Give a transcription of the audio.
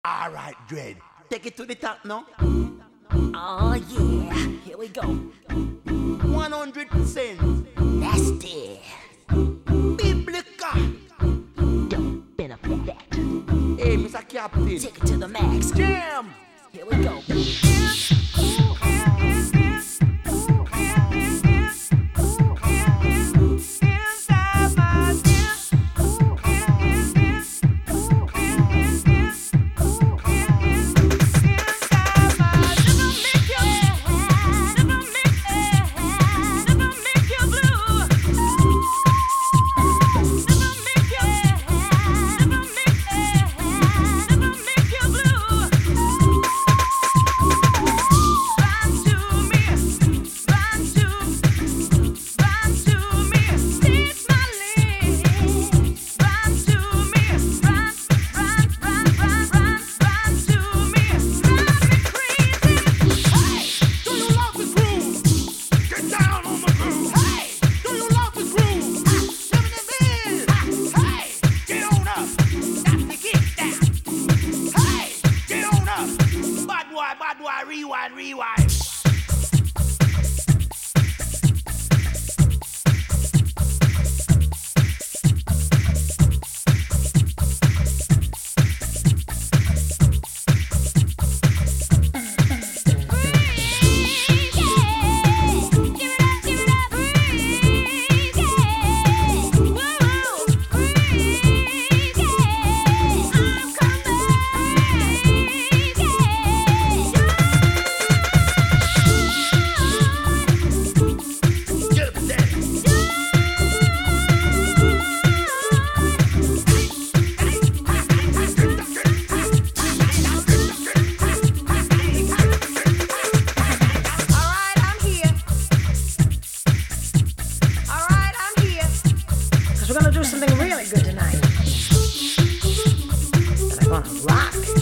Alright, Dread. Take it to the top now. Oh yeah, here we go. 100%. Nasty. Biblica. Don't benefit that. Hey, Mr. Captain. Take it to the max. Jam. Here we go. Rewind. We're gonna do something really good tonight. We're gonna rock.